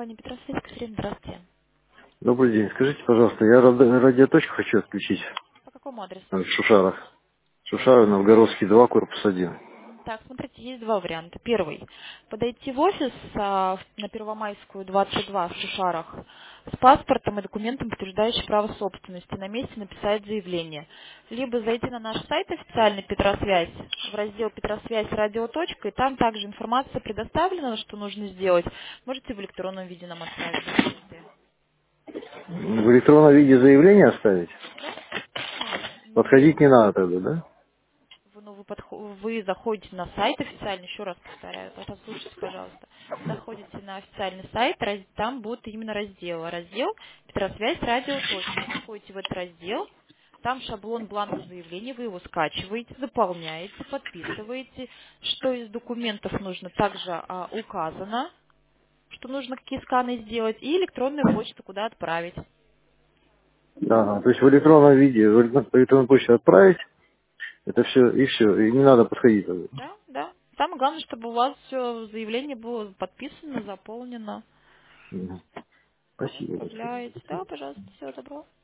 компания Петросвязь. Екатерина, здравствуйте. Добрый день. Скажите, пожалуйста, я радиоточку хочу отключить По какому адресу? в Шушарах. Шушары, Новгородский, 2, корпус 1. Так, смотрите, есть два варианта. Первый. Подойти в офис на Первомайскую, 22 в Шушарах с паспортом и документом, подтверждающим право собственности. На месте написать заявление. Либо зайти на наш сайт официальный Петросвязь, в раздел Петросвязь радиоточка, и там также информация предоставлена, что нужно сделать. Можете в электронном виде нам отправить документы. В электронном виде заявление оставить? Да? Подходить не надо тогда, да? Вы заходите на сайт официальный, еще раз повторяю, послушайте, пожалуйста. Заходите на официальный сайт, там будет именно раздел Петросвязь радиоточка. Заходите в этот раздел, там шаблон бланка заявления, вы его скачиваете, заполняете, подписываете. Что из документов нужно, также указано, что нужно какие сканы сделать, и электронную почту куда отправить. Да, то есть в электронном виде, в электронную почту отправить, это все, и не надо подходить тогда. Да, да. Самое главное, чтобы у вас все заявление было подписано, заполнено. Мгм. Вот, Спасибо. отправляете. Да, пожалуйста, всего доброго.